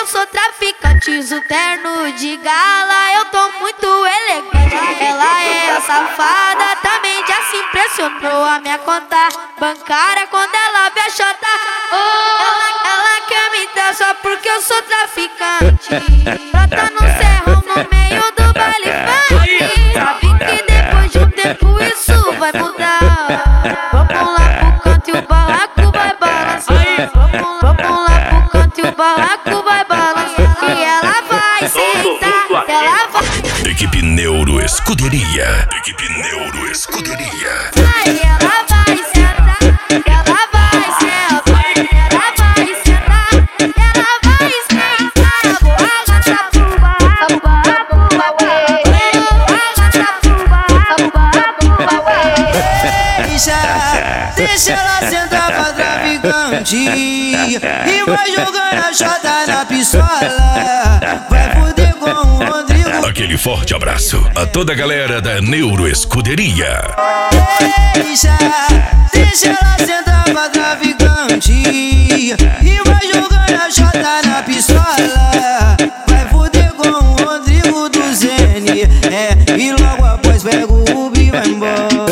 eu sou traficante. Uso terno de gala, eu tô muito elegante. Ela é safada, também já se impressionou. A minha conta bancária quando ela vê a chota. Ela quer me dar só porque eu sou traficante. Brota no serrão no meio do baile funk. Sabe que depois de um tempo isso vai mudar. Vamos lá pro canto e o barraco vai balançar. Vamos lá pro canto e o barraco vai balançar. E ela vai sentar, ela vai. Equipe Neuro Escuderia. Equipe Neuro Escuderia. Aí ela vai sentar, ela vai sentar, ela vai sentar, ela vai sentar. Vou arrastar pro barraco, Deixa ela sentar pra traficante e vai jogando a chota na pistola. Vai fuder com o Rodrigo. Aquele forte abraço a toda a galera da Neuro Escuderia. Deixa ela sentar pra traficante